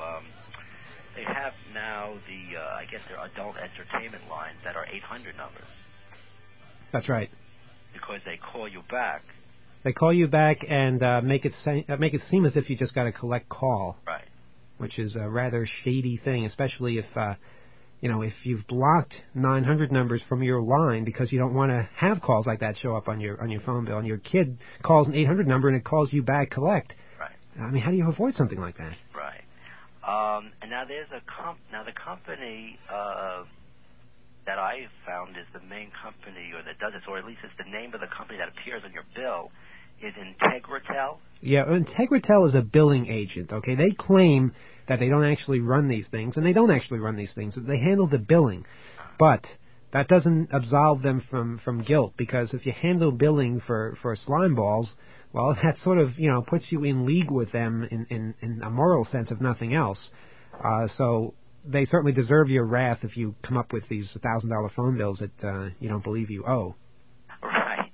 now I guess they're adult entertainment lines that are 800 numbers. That's right. Because they call you back. They call you back and make it seem as if you just got a collect call. Right. Which is a rather shady thing, especially if if you've blocked 900 numbers from your line because you don't want to have calls like that show up on your phone bill, and your kid calls an 800 number and it calls you back collect. Right. I mean, how do you avoid something like that? Right. And now there's the company that I found is the main company or that does it, or at least it's the name of the company that appears on your bill, is Integritel. Yeah, Integritel is a billing agent, okay? They claim that they don't actually run these things, and they don't actually run these things. They handle the billing. But that doesn't absolve them from guilt, because if you handle billing for slime balls, well, that sort of, puts you in league with them in a moral sense, if nothing else. So they certainly deserve your wrath if you come up with these $1,000 phone bills that you don't believe you owe. Right.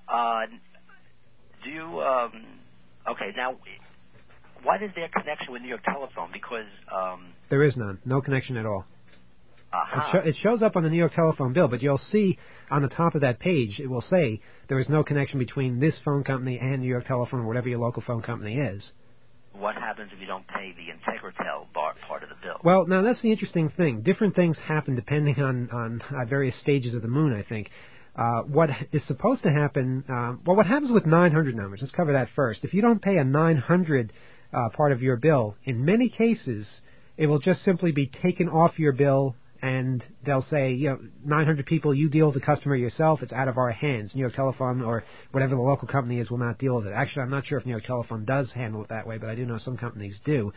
Do you, okay, now, what is their connection with New York Telephone? Because... there is none. No connection at all. Uh-huh. It shows up on the New York Telephone bill, but you'll see on the top of that page, it will say there is no connection between this phone company and New York Telephone, or whatever your local phone company is. What happens if you don't pay the Integritel part of the bill? Well, now that's the interesting thing. Different things happen depending on various stages of the moon, I think. What is supposed to happen, what happens with 900 numbers, let's cover that first. If you don't pay a 900 part of your bill, in many cases, it will just simply be taken off your bill, and they'll say, 900 people, you deal with the customer yourself, it's out of our hands. New York Telephone or whatever the local company is will not deal with it. Actually, I'm not sure if New York Telephone does handle it that way, but I do know some companies do.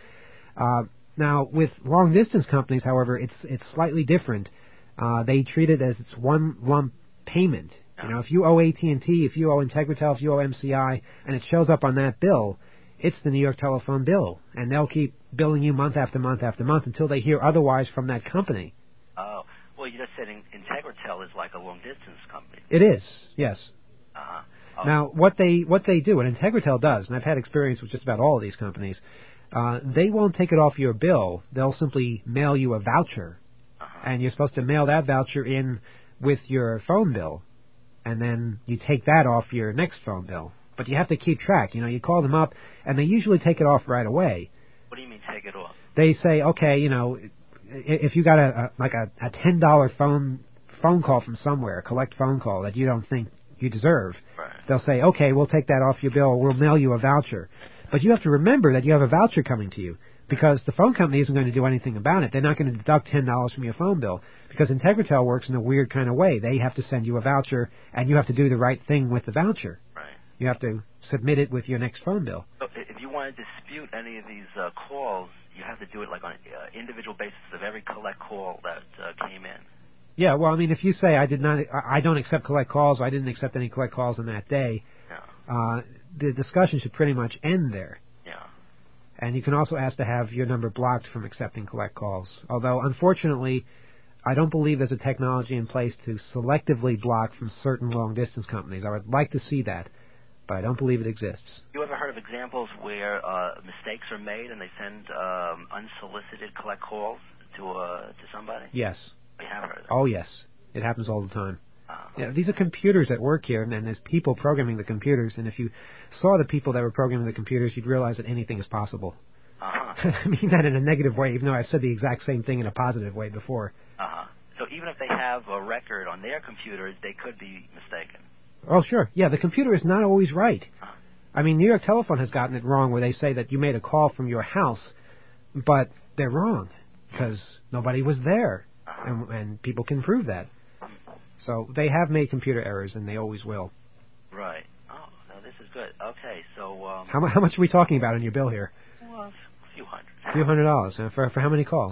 Now, with long-distance companies, however, it's slightly different. They treat it as it's one lump payment. If you owe AT&T, if you owe Integritel, if you owe MCI, and it shows up on that bill, it's the New York Telephone bill, and they'll keep billing you month after month after month until they hear otherwise from that company. Oh, well, you just said Integritel is like a long-distance company. It is, yes. Uh-huh. Oh. Now, what they do, and Integritel does, and I've had experience with just about all of these companies, they won't take it off your bill. They'll simply mail you a voucher, and you're supposed to mail that voucher in with your phone bill, and then you take that off your next phone bill. But you have to keep track. You call them up, and they usually take it off right away. What do you mean take it off? They say, okay, if you got a $10 phone call from somewhere, a collect phone call that you don't think you deserve, right, they'll say, okay, we'll take that off your bill, we'll mail you a voucher. But you have to remember that you have a voucher coming to you, because the phone company isn't going to do anything about it. They're not going to deduct $10 from your phone bill, because Integritel works in a weird kind of way. They have to send you a voucher, and you have to do the right thing with the voucher. Right. You have to submit it with your next phone bill. So if you want to dispute any of these calls, you have to do it like on an individual basis of every collect call that came in. Yeah, well, I mean, if you say I don't accept collect calls, I didn't accept any collect calls on that day, the discussion should pretty much end there. Yeah. And you can also ask to have your number blocked from accepting collect calls. Although, unfortunately, I don't believe there's a technology in place to selectively block from certain long-distance companies. I would like to see that, but I don't believe it exists. You ever heard of examples where mistakes are made and they send unsolicited collect calls to somebody? Yes. You have heard of that? Oh, yes. It happens all the time. These are computers that work here, and there's people programming the computers, and if you saw the people that were programming the computers, you'd realize that anything is possible. Uh-huh. I mean that in a negative way, even though I've said the exact same thing in a positive way before. Uh-huh. So even if they have a record on their computers, they could be mistaken. Oh, sure. Yeah, the computer is not always right. I mean, New York Telephone has gotten it wrong where they say that you made a call from your house, but they're wrong because nobody was there, and people can prove that. So they have made computer errors, and they always will. Right. Oh, no, this is good. Okay, so... How much are we talking about in your bill here? Well, a few hundred. A few $100. For how many calls?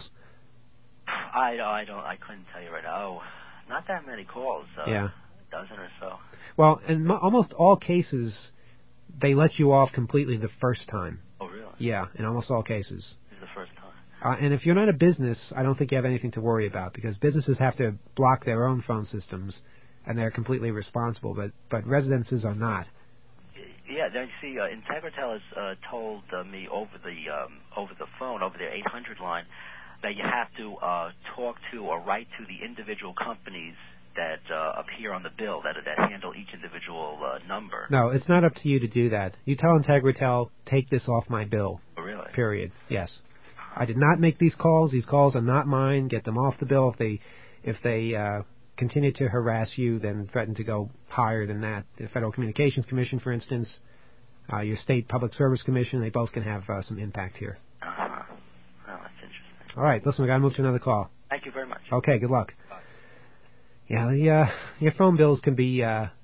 I couldn't tell you right now. Oh, not that many calls. Yeah. A dozen or so. Well, in almost all cases, they let you off completely the first time. Oh, really? Yeah, in almost all cases. This is the first time. And if you're not a business, I don't think you have anything to worry about, because businesses have to block their own phone systems, and they're completely responsible, but residences are not. Yeah, you see, Integritel has told me over the phone, over their 800 line, that you have to talk to or write to the individual companies that appear on the bill, that handle each individual number. No, it's not up to you to do that. You tell Integritel, take this off my bill. Oh, really? Period. Yes. I did not make these calls. These calls are not mine. Get them off the bill. If they continue to harass you, then threaten to go higher than that. The Federal Communications Commission, for instance, your State Public Service Commission, they both can have some impact here. Uh-huh. Well, that's interesting. All right, listen, we got to move to another call. Thank you very much. Okay, good luck. Yeah, your phone bills can be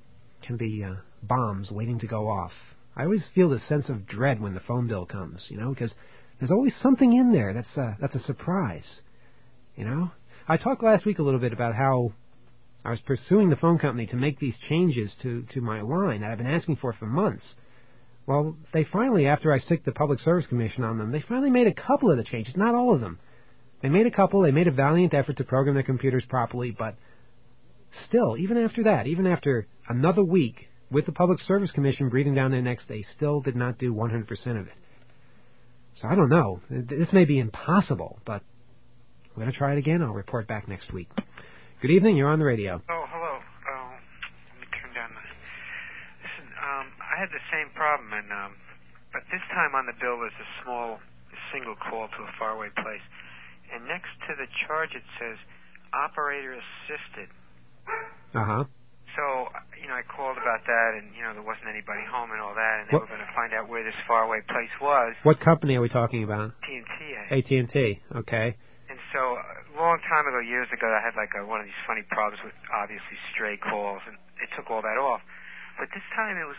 bombs waiting to go off. I always feel this sense of dread when the phone bill comes, because there's always something in there that's a surprise, I talked last week a little bit about how I was pursuing the phone company to make these changes to my line that I've been asking for months. Well, they finally, after I sicked the Public Service Commission on them, they finally made a couple of the changes, not all of them. They made a couple. They made a valiant effort to program their computers properly, but still, even after that, even after another week with the Public Service Commission breathing down their necks, they still did not do 100% of it. So I don't know. This may be impossible, but we're going to try it again. I'll report back next week. Good evening. You're on the radio. Oh, hello. Let me turn down the... Listen, I had the same problem, but this time on the bill there's a small single call to a faraway place. And next to the charge it says, operator assisted. Uh-huh. So, I called about that, and, there wasn't anybody home and all that, and they were going to find out where this faraway place was. What company are we talking about? AT&T. AT&T, okay. And so, a long time ago, years ago, I had one of these funny problems with, obviously, stray calls, and it took all that off. But this time it was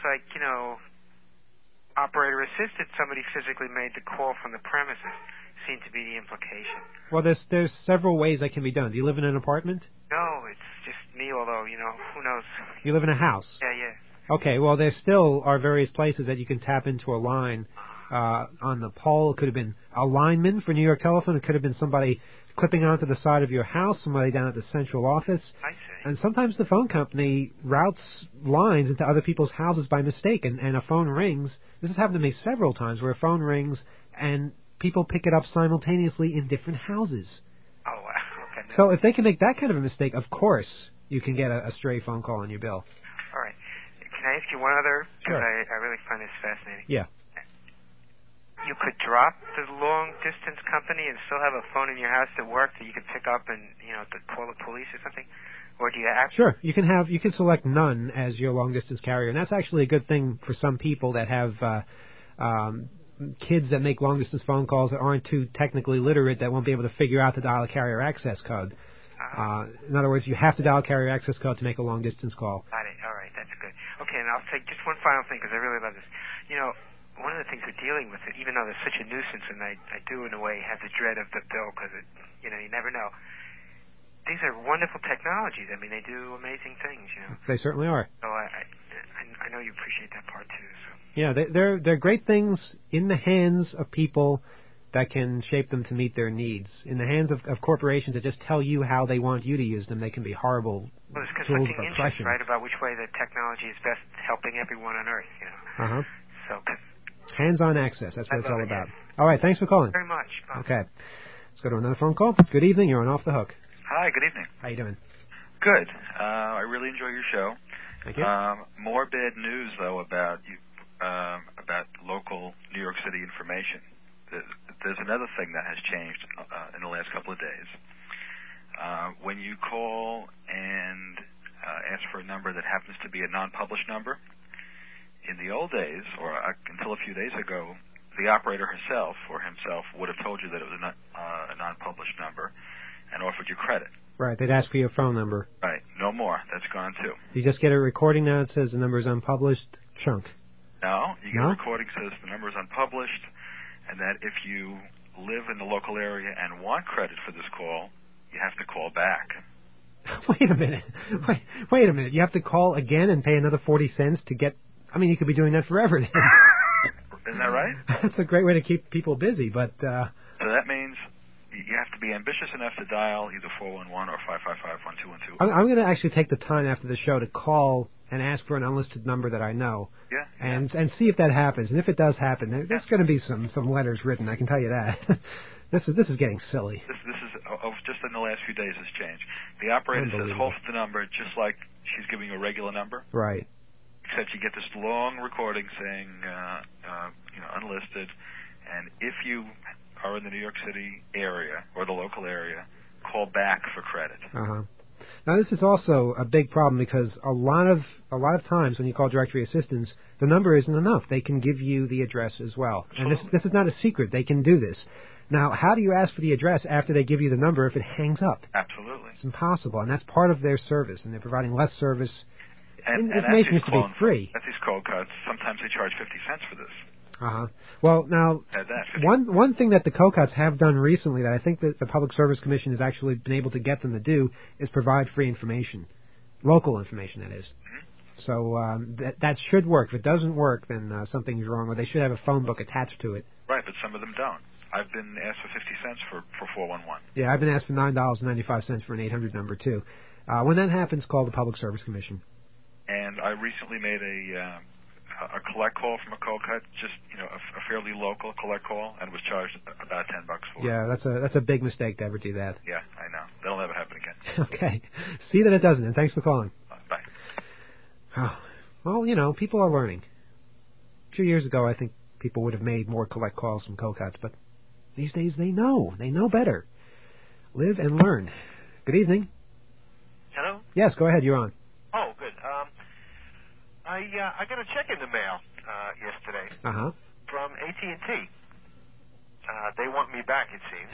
operator assisted, somebody physically made the call from the premises. Seemed to be the implication. Well, there's several ways that can be done. Do you live in an apartment? No, it's just me, although, who knows. You live in a house? Yeah. Okay, well, there still are various places that you can tap into a line on the pole. It could have been a lineman for New York Telephone. It could have been somebody clipping onto the side of your house, somebody down at the central office. I see. And sometimes the phone company routes lines into other people's houses by mistake, and a phone rings. This has happened to me several times where a phone rings and people pick it up simultaneously in different houses. Oh, wow. Okay. So if they can make that kind of a mistake, of course you can get a stray phone call on your bill. All right. Can I ask you one other? Because Sure. I really find this fascinating. Yeah. You could drop the long-distance company and still have a phone in your house that works that you could pick up and, to call the police or something? Or do you have... Sure. You can select none as your long-distance carrier, and that's actually a good thing for some people that have kids that make long-distance phone calls that aren't too technically literate, that won't be able to figure out the dial carrier access code. In other words, you have to dial carrier access code to make a long-distance call. Got it. All right. That's good. Okay, and I'll say just one final thing because I really love this. One of the things we're dealing with, even though there's such a nuisance, and I do in a way have the dread of the bill because, you never know. These are wonderful technologies. I mean, they do amazing things, They certainly are. So I know you appreciate that part too. So. Yeah, they're great things in the hands of people that can shape them to meet their needs. In the hands of corporations that just tell you how they want you to use them, they can be horrible Well, there's tools of conflicting interests, oppression. right, about which way the technology is best helping everyone on Earth, Uh-huh. So, Hands-on access, that's what it's all it, about. All right, thanks for calling. Very much. Bye. Okay. Let's go to another phone call. Good evening, you're on Off the Hook. Hi, good evening. How you doing? Good. I really enjoy your show. Thank you. More bad news, though, about local New York City information. There's another thing that has changed in the last couple of days. When you call and ask for a number that happens to be a non-published number, in the old days, or until a few days ago, the operator herself or himself would have told you that it was a non-published number and offered you credit. Right, they'd ask for your phone number. Right, no more. That's gone too. You just get a recording now that says the number is unpublished. Chunk. No, you get a recording that says the number is unpublished, and that if you live in the local area and want credit for this call, you have to call back. Wait a minute. Wait a minute. You have to call again and pay another 40 cents to get... I mean, you could be doing that forever. Isn't that right? That's a great way to keep people busy, but... So that means you have to be ambitious enough to dial either 411 or 555-1212. I'm going to actually take the time after the show to call and ask for an unlisted number that I know. Yeah. And see if that happens. And if it does happen, there's going to be some letters written, I can tell you that. This is getting silly. This is just in the last few days has changed. The operator says hold the number just like she's giving you a regular number. Right. Except you get this long recording saying, unlisted, and if you are in the New York City area or the local area call back for credit. Now, this is also a big problem because a lot of times when you call directory assistance, the number isn't enough. They can give you the address as well. Absolutely. And this is not a secret. They can do this. Now, how do you ask for the address after they give you the number if it hangs up? Absolutely. It's impossible, and that's part of their service, and they're providing less service. And information used to be free. At these cold cuts, sometimes they charge 50 cents for this. Well, now, Had that, one thing that the COCOTs have done recently that I think that the Public Service Commission has actually been able to get them to do is provide free information. Local information, that is. So that should work. If it doesn't work, then something's wrong, or they should have a phone book attached to it. Right, but some of them don't. I've been asked for 50 cents for 411. Yeah, I've been asked for $9.95 for an 800 number, too. When that happens, call the Public Service Commission. And I recently made a collect call from a cold cut, just a fairly local collect call, and was charged about $10 for it. Yeah, that's a big mistake to ever do that. Yeah, I know. That'll never happen again. Okay. See that it doesn't, and thanks for calling. Bye. Well, people are learning. A few years ago, I think people would have made more collect calls from COCOTs, but these days they know. They know better. Live and learn. Good evening. Hello? Yes, go ahead. You're on. Oh, good. I got a check in the mail yesterday from AT&T. They want me back, it seems.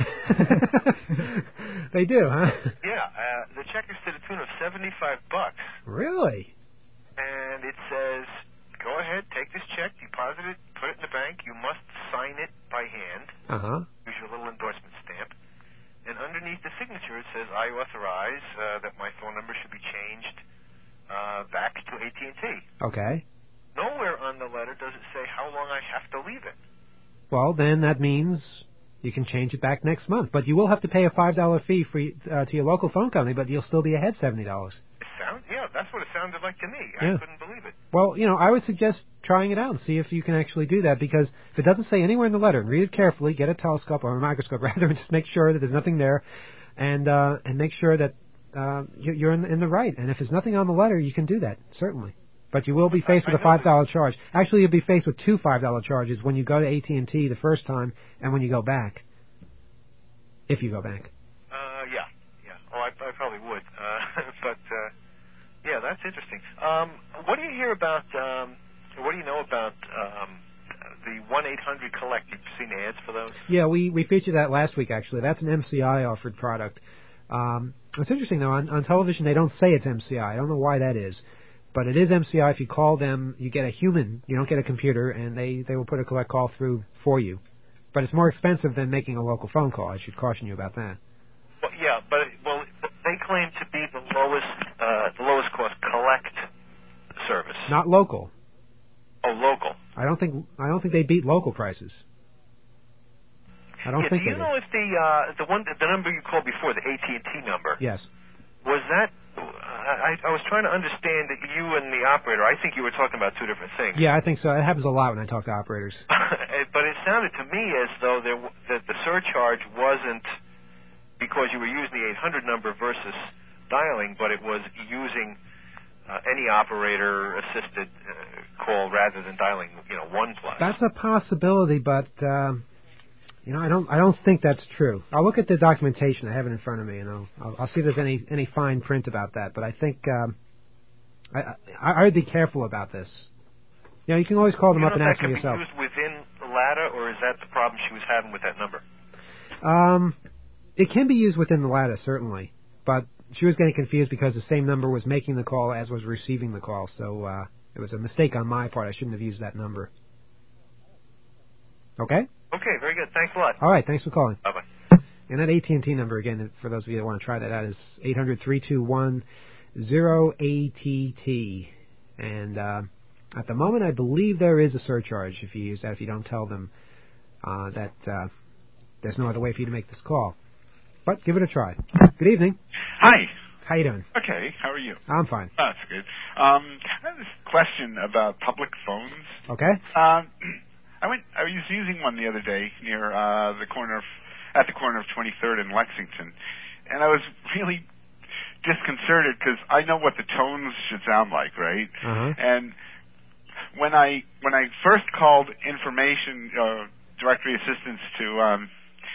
They do, huh? Yeah. The check is to the tune of $75. Really? And it says, go ahead, take this check, deposit it, put it in the bank. You must sign it by hand. Use your little endorsement stamp. And underneath the signature, it says, I authorize that my phone number should be changed back to AT&T. Okay. Nowhere on the letter does it say how long I have to leave it. Well, then that means you can change it back next month. But you will have to pay a $5 fee to your local phone company, but you'll still be ahead $70. Yeah, that's what it sounded like to me. Yeah. I couldn't believe it. Well, I would suggest trying it out and see if you can actually do that, because if it doesn't say anywhere in the letter, and read it carefully, get a telescope or a microscope rather, and just make sure that there's nothing there, and make sure that you're in the right. And if there's nothing on the letter, you can do that, certainly. But you will be faced with a $5 charge. Actually, you'll be faced with two $5 charges when you go to AT&T the first time and when you go back. If you go back. Yeah. Oh, I probably would. But yeah, that's interesting. What do you hear about? What do you know about the 1-800-COLLECT? You've seen ads for those? Yeah, we featured that last week. Actually, that's an MCI offered product. It's interesting though. On television, they don't say it's MCI. I don't know why that is. But it is MCI. If you call them, you get a human. You don't get a computer, and they will put a collect call through for you. But it's more expensive than making a local phone call. I should caution you about that. Well, yeah, but they claim to be the lowest cost collect service. Not local. Oh, local. I don't think they beat local prices. I don't think do you they know did. if the number you called before, the AT&T number? Yes. Was that? I was trying to understand that you and the operator. I think you were talking about two different things. Yeah, I think so. It happens a lot when I talk to operators. But it sounded to me as though that the surcharge wasn't because you were using the 800 number versus dialing, but it was using any operator-assisted call rather than dialing, 1+. That's a possibility, but I don't think that's true. I'll look at the documentation. I have it in front of me, and I'll see if there's any fine print about that. But I think I would be careful about this. You can always call them up and ask them yourself. Is that within the LATA, or is that the problem she was having with that number? It can be used within the LATA, certainly, but she was getting confused because the same number was making the call as was receiving the call. So it was a mistake on my part. I shouldn't have used that number. Okay? Okay, very good. Thanks a lot. All right, thanks for calling. Bye-bye. And that AT&T number, again, for those of you that want to try that out, is 800-321-0ATT. And at the moment, I believe there is a surcharge if you use that, if you don't tell them that there's no other way for you to make this call. But give it a try. Good evening. Hi. How you doing? Okay, how are you? I'm fine. Oh, that's good. I have this question about public phones. Okay. I was using one the other day near the corner of 23rd and Lexington, and I was really disconcerted because I know what the tones should sound like, right? And when I first called information directory assistance to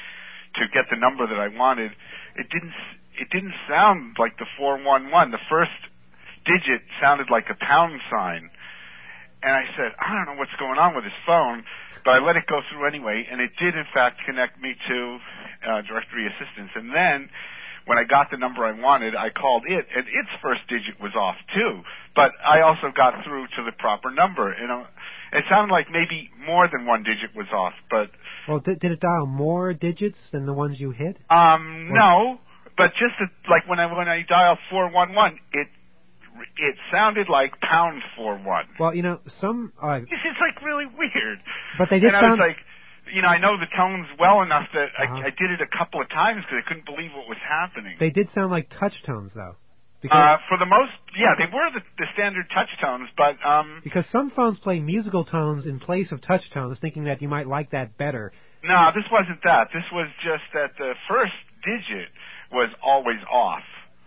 to get the number that I wanted, it didn't sound like the 411. The first digit sounded like a pound sign. And I said, I don't know what's going on with this phone, but I let it go through anyway, and it did, in fact, connect me to directory assistance. And then when I got the number I wanted, I called it, and its first digit was off, too. But I also got through to the proper number. It sounded like maybe more than one digit was off, but... Well, did it dial more digits than the ones you hit? No, but just like when I dialed 411, it sounded like pound 41. Well, some... it's like really weird. But they did and sound... I was like, I know the tones well enough that I did it a couple of times because I couldn't believe what was happening. They did sound like touch tones, though. For the most, they were the standard touch tones, but... Because some phones play musical tones in place of touch tones, thinking that you might like that better. No, this wasn't that. This was just that the first digit was always off.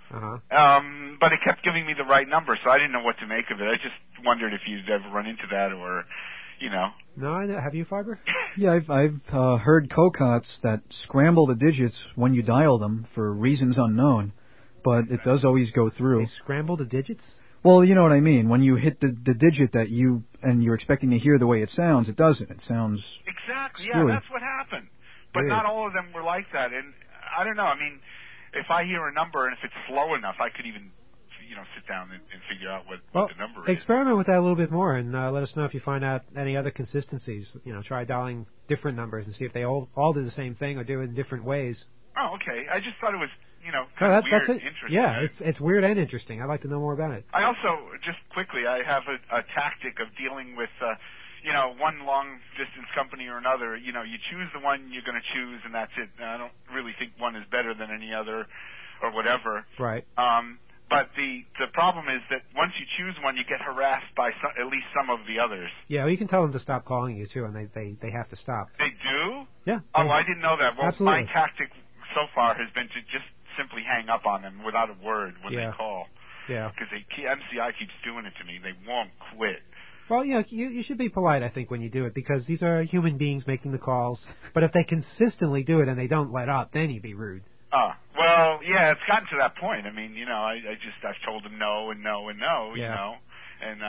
But it kept giving me the right number, so I didn't know what to make of it. I just wondered if you'd ever run into that, or, No, I know. Have you, Fiber? Yeah, I've heard COCOTs that scramble the digits when you dial them for reasons unknown, but it does always go through. They scramble the digits? Well, you know what I mean. When you hit the digit that you're expecting to hear the way it sounds, it doesn't. It sounds exactly. screwy. Yeah, that's what happened. But not all of them were like that, and I don't know. I mean, if I hear a number and if it's slow enough, I could even, sit down and figure out what the number is. Experiment with that a little bit more and let us know if you find out any other consistencies. Try dialing different numbers and see if they all do the same thing or do it in different ways. Oh, okay. I just thought it was, kind of weird and interesting. Yeah, it's weird and interesting. I'd like to know more about it. I also, just quickly, I have a tactic of dealing with, one long-distance company or another. You choose the one you're going to choose, and that's it. Now, I don't really think one is better than any other or whatever. Right. But the problem is that once you choose one, you get harassed by at least some of the others. Yeah, well, you can tell them to stop calling you, too, and they have to stop. They do? Yeah. Oh, I didn't know that. Well, absolutely. My tactic so far has been to just simply hang up on them without a word when they call. Yeah. Because MCI keeps doing it to me. They won't quit. Well, you should be polite, I think, when you do it, because these are human beings making the calls. But if they consistently do it and they don't let up, then you'd be rude. Well, yeah, it's gotten to that point. I mean, I've told them no and no and no, and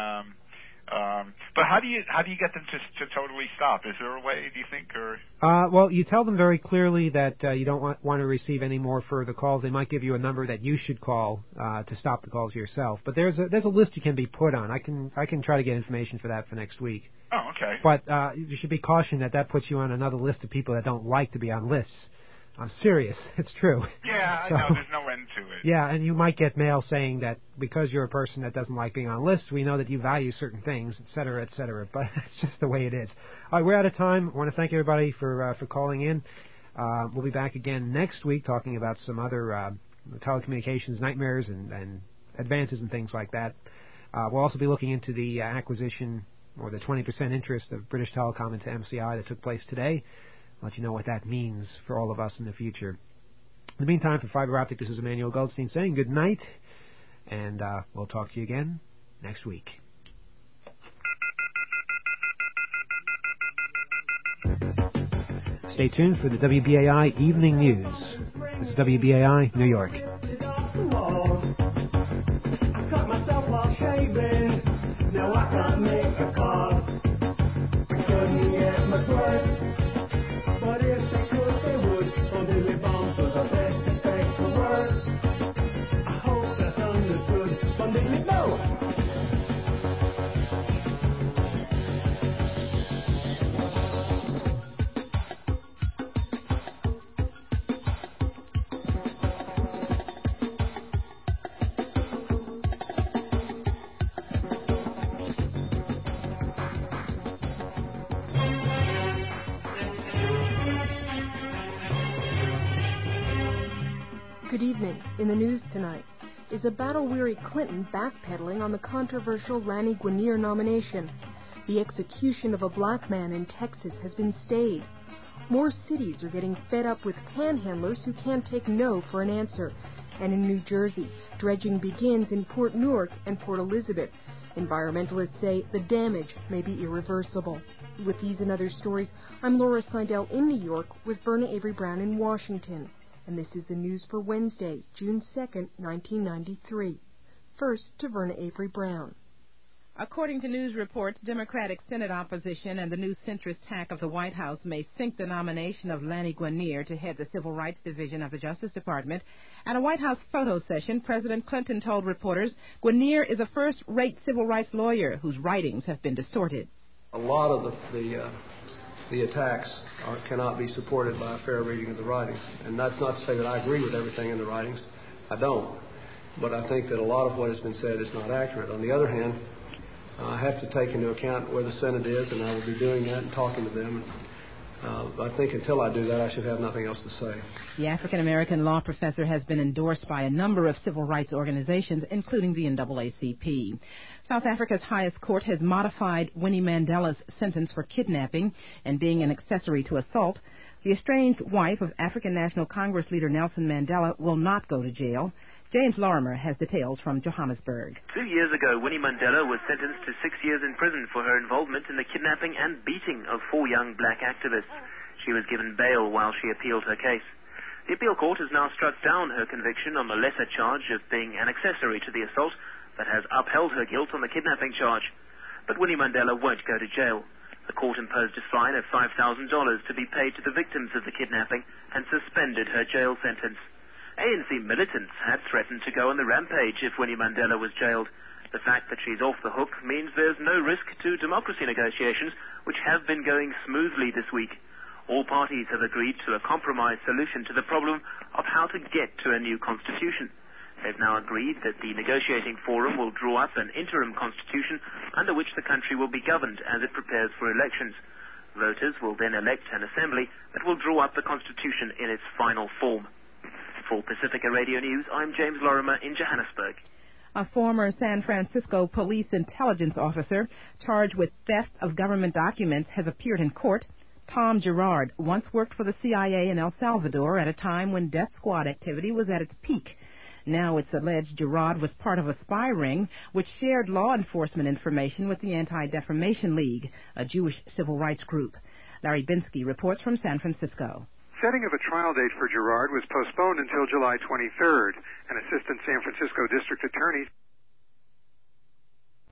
but how do you get them to totally stop? Is there a way, do you think, or? Well, you tell them very clearly that you don't want to receive any more further calls. They might give you a number that you should call to stop the calls yourself. But there's a list you can be put on. I can try to get information for that for next week. Oh, okay. But you should be cautioned that puts you on another list of people that don't like to be on lists. I'm serious. It's true. Yeah, I know. There's no end to it. Yeah, and you might get mail saying that because you're a person that doesn't like being on lists, we know that you value certain things, et cetera, but it's just the way it is. All right, we're out of time. I want to thank everybody for calling in. We'll be back again next week talking about some other telecommunications nightmares and advances and things like that. We'll also be looking into the acquisition or the 20% interest of British Telecom into MCI that took place today. Let you know what that means for all of us in the future. In the meantime, for Fiber Optic, this is Emmanuel Goldstein saying good night, and we'll talk to you again next week. Stay tuned for the WBAI Evening News. This is WBAI, New York. I cut myself while shaving. Now I can't make a call. Couldn't get much worse. But if they could, they would. On Dilly Bombs was the best to take the worst. I hope that's understood. On Dilly Bombs. Good evening. In the news tonight, is a battle-weary Clinton backpedaling on the controversial Lanny Guinier nomination? The execution of a black man in Texas has been stayed. More cities are getting fed up with panhandlers who can't take no for an answer. And in New Jersey, dredging begins in Port Newark and Port Elizabeth. Environmentalists say the damage may be irreversible. With these and other stories, I'm Laura Seidel in New York with Verna Avery Brown in Washington. And this is the news for Wednesday, June 2nd, 1993. First to Verna Avery Brown. According to news reports, Democratic Senate opposition and the new centrist hack of the White House may sink the nomination of Lanny Guinier to head the Civil Rights Division of the Justice Department. At a White House photo session, President Clinton told reporters Guinier is a first-rate civil rights lawyer whose writings have been distorted. A lot of the attacks cannot be supported by a fair reading of the writings. And that's not to say that I agree with everything in the writings. I don't. But I think that a lot of what has been said is not accurate. On the other hand, I have to take into account where the Senate is, and I will be doing that and talking to them. I think until I do that, I should have nothing else to say. The African-American law professor has been endorsed by a number of civil rights organizations, including the NAACP. South Africa's highest court has modified Winnie Mandela's sentence for kidnapping and being an accessory to assault. The estranged wife of African National Congress leader Nelson Mandela will not go to jail. James Lorimer has details from Johannesburg. 2 years ago, Winnie Mandela was sentenced to 6 years in prison for her involvement in the kidnapping and beating of 4 young black activists. She was given bail while she appealed her case. The appeal court has now struck down her conviction on the lesser charge of being an accessory to the assault, but has upheld her guilt on the kidnapping charge. But Winnie Mandela won't go to jail. The court imposed a fine of $5,000 to be paid to the victims of the kidnapping and suspended her jail sentence. ANC militants had threatened to go on the rampage if Winnie Mandela was jailed. The fact that she's off the hook means there's no risk to democracy negotiations, which have been going smoothly this week. All parties have agreed to a compromise solution to the problem of how to get to a new constitution. They've now agreed that the negotiating forum will draw up an interim constitution under which the country will be governed as it prepares for elections. Voters will then elect an assembly that will draw up the constitution in its final form. For Pacifica Radio News, I'm James Lorimer in Johannesburg. A former San Francisco police intelligence officer charged with theft of government documents has appeared in court. Tom Girard once worked for the CIA in El Salvador at a time when death squad activity was at its peak. Now it's alleged Girard was part of a spy ring which shared law enforcement information with the Anti-Defamation League, a Jewish civil rights group. Larry Binsky reports from San Francisco. Setting of a trial date for Girard was postponed until July 23rd. An assistant San Francisco district attorney